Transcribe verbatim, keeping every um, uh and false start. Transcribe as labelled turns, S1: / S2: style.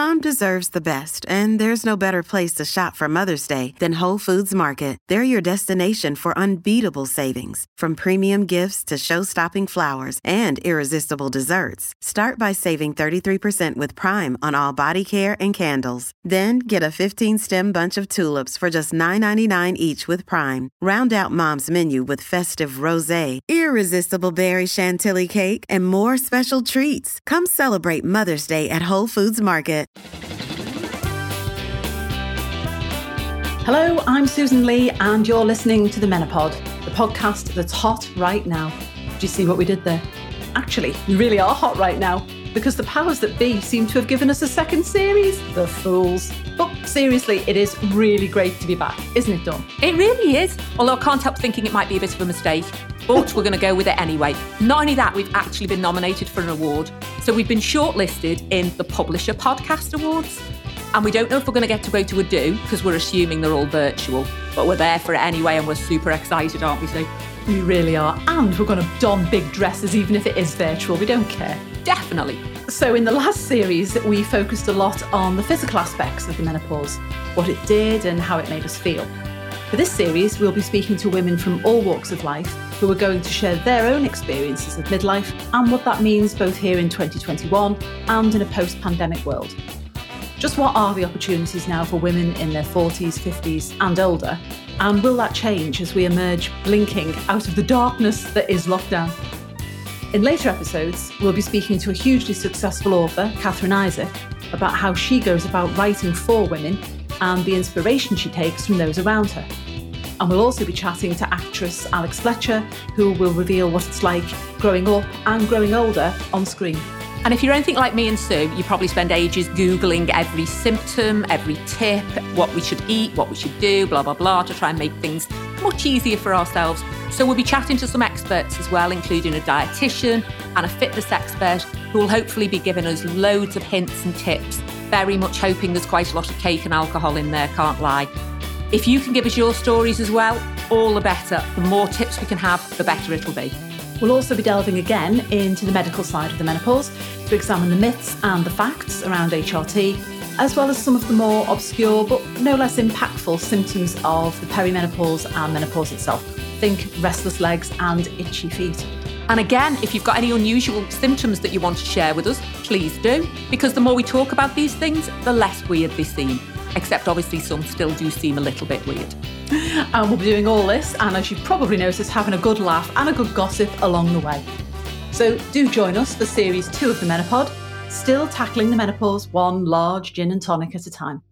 S1: Mom deserves the best, and there's no better place to shop for Mother's Day than Whole Foods Market. They're your destination for unbeatable savings, from premium gifts to show-stopping flowers and irresistible desserts. Start by saving thirty-three percent with Prime on all body care and candles. Then get a fifteen-stem bunch of tulips for just nine ninety-nine each with Prime. Round out Mom's menu with festive rosé, irresistible berry chantilly cake, and more special treats. Come celebrate Mother's Day at Whole Foods Market.
S2: Hello, I'm Susan Lee, and you're listening to The Menopod, the podcast that's hot right now. Do you see what we did there? Actually, we really are hot right now, because the powers that be seem to have given us a second series. The fools. But seriously, it is really great to be back, isn't it, Dawn?
S3: It really is. Although I can't help thinking it might be a bit of a mistake. But we're going to go with it anyway. Not only that, we've actually been nominated for an award. So we've been shortlisted in the Publisher Podcast Awards. And we don't know if we're going to get to go to a do, because we're assuming they're all virtual. But we're there for it anyway, and we're super excited, aren't we, Sue?
S2: We really are. And we're going to don big dresses, even if it is virtual. We don't care.
S3: Definitely.
S2: So in the last series, we focused a lot on the physical aspects of the menopause, what it did and how it made us feel. For this series, we'll be speaking to women from all walks of life who are going to share their own experiences of midlife and what that means both here in twenty twenty-one and in a post-pandemic world. Just what are the opportunities now for women in their forties, fifties and older? And will that change as we emerge blinking out of the darkness that is lockdown? In later episodes, we'll be speaking to a hugely successful author, Catherine Isaac, about how she goes about writing for women and the inspiration she takes from those around her. And we'll also be chatting to actress Alex Fletcher, who will reveal what it's like growing up and growing older on screen.
S3: And if you're anything like me and Sue, you probably spend ages Googling every symptom, every tip, what we should eat, what we should do, blah, blah, blah, to try and make things much easier for ourselves. So we'll be chatting to some experts as well, including a dietitian and a fitness expert, who will hopefully be giving us loads of hints and tips. Very much hoping there's quite a lot of cake and alcohol in there, can't lie. If you can give us your stories as well, all the better. The more tips we can have, the better it'll be.
S2: We'll also be delving again into the medical side of the menopause to examine the myths and the facts around H R T, as well as some of the more obscure but no less impactful symptoms of the perimenopause and menopause itself. Think restless legs and itchy feet.
S3: And again, if you've got any unusual symptoms that you want to share with us, please do, because the more we talk about these things, the less weird they seem. Except obviously some still do seem a little bit weird.
S2: And we'll be doing all this, and as you've probably noticed, having a good laugh and a good gossip along the way. So do join us for series two of the Menopod, still tackling the menopause one large gin and tonic at a time.